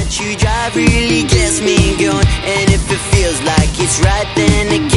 that you drive really gets me going. And if it feels like it's right, then it